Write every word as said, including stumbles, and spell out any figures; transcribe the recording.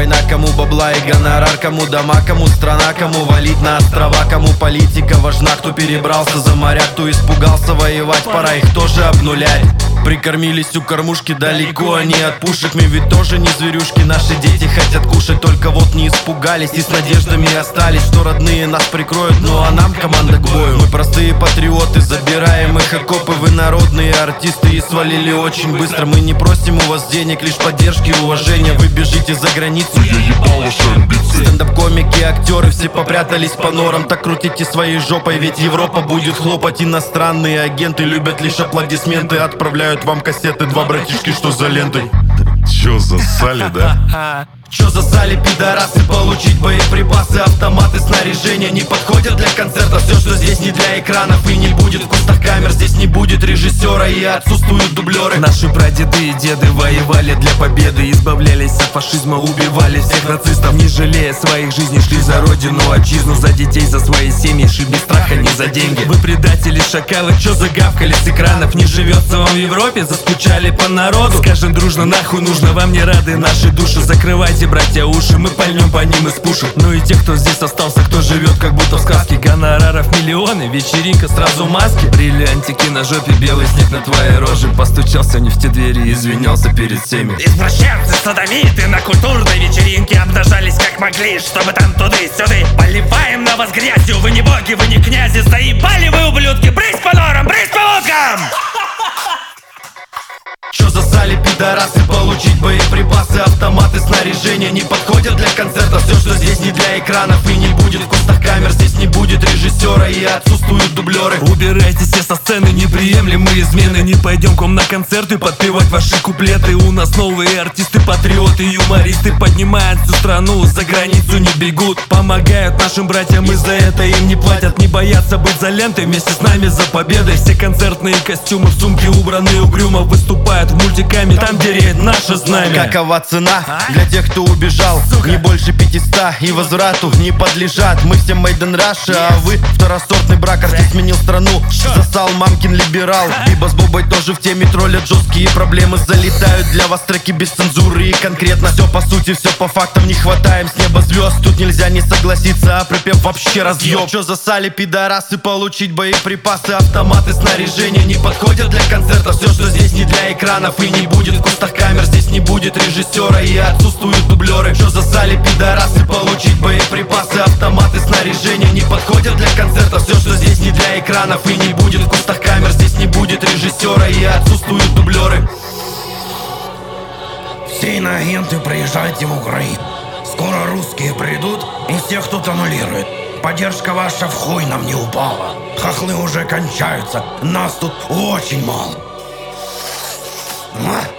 война, кому бабла и гонорар, кому дома, кому страна, кому валить на острова, кому политика важна, кто перебрался за моря, кто испугался воевать, пора их тоже обнулять. Прикормились у кормушки, далеко они от пушек. Мы ведь тоже не зверюшки, наши дети хотят кушать. Только вот не испугались и с надеждами остались, что родные нас прикроют, ну а нам команда к бою. Мы простые патриоты, забираем их окопы. Вы народные артисты и свалили очень быстро. Мы не просим у вас денег, лишь поддержки и уважения. Вы бежите за границу, я ебал ваши амбиции. Стендап-комики, актеры, все попрятались по норам. Так крутите своей жопой, ведь Европа будет хлопать. Иностранные агенты любят лишь аплодисменты. Отправляют вам кассеты, два братишки, что за лентой. Чё, засали, да? Чё засали, пидорасы? Получить боеприпасы, автоматы, снаряжение не подходят для концерта. Все, что здесь не для экранов и не будет в кустах камер. Здесь не будет режиссера и отсутствуют дублеры. Наши прадеды и деды воевали для победы, избавлялись от фашизма, убивали всех нацистов, не жалея своих жизней, шли за родину, отчизну, за детей, за свои семьи, шли без страха, не за деньги. Вы предатели, шакалы, чё загавкали с экранов? Не живется вам в Европе, заскучали по народу. Скажем дружно, нахуй нужно вам не рады наши души. Закрывайте, братья, уши, мы пальнем по ним из пушек. Ну и те, кто здесь остался, кто живет как будто в сказке. Гонораров миллионы, вечеринка, сразу маски. Бриллиантики на жопе, белый снег на твоей роже. Постучался не в те двери, извинялся перед всеми. Извращенцы, садомиты на культурной вечеринке обнажались как могли, чтобы там туды-сюды. Поливаем на вас грязью, вы не боги, вы не князи. Заебали вы, ублюдки, брысь по норам, брысь по водкам! Чё засали, пидорасы? Получить боеприпасы, автоматы, снаряжение не подходят для концерта. Все, что здесь не для экранов и не будет в кустах камер. Здесь не будет режиссера и отсутствуют дублеры. Убирайтесь все со сцены, неприемлемые измены. Не пойдем к вам на концерты подпевать ваши куплеты. У нас новые артисты, патриоты, юмористы. Поднимают всю страну, за границу не бегут. Помогают нашим братьям и за это им не платят. Не боятся быть за лентой, вместе с нами за победой. Все концертные костюмы в сумке убраны угрюмо. Выступают в мультиками, там где реет наше знамя. Какова цена для тех, кто убежал? Сука. Не больше пятиста и возврату не подлежат. Мы все made in Russia, а вы второсортный брак. Артист сменил страну, засал мамкин либерал. Биба с Бобой тоже в теме, троллят жесткие проблемы. Залетают для вас треки без цензуры и конкретно. Все по сути, все по фактам, не хватаем с неба звезд. Тут нельзя не согласиться, а припев вообще разъеб. Чё засали, пидорасы? Получить боеприпасы, автоматы, снаряжение не подходят для концерта. Все, что здесь не для экранов и не будет в кустах камер. Здесь не будет режиссера и отсутствуют дублеры. Чё засали, пидорасы? Получить боеприпасы, автоматы, снаряжение не подходят для концерта. Все, что здесь не для экранов и не будет в кустах камер. Здесь не будет режиссера и отсутствуют дублеры. Все иноагенты, приезжайте в Украину. Скоро русские придут и всех тут аннулируют. Поддержка ваша в хуй нам не упала. Хохлы уже кончаются, нас тут очень мало. Муа.